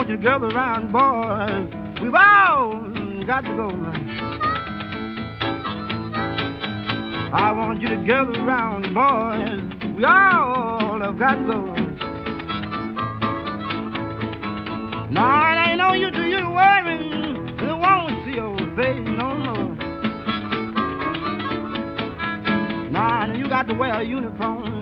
you to gather around, boys. We've all got to go. I want you to gather around, boys. We all have got to go. Now, it ain't no use to you worrying. They won't see your face no more. Now, you got to wear a uniform.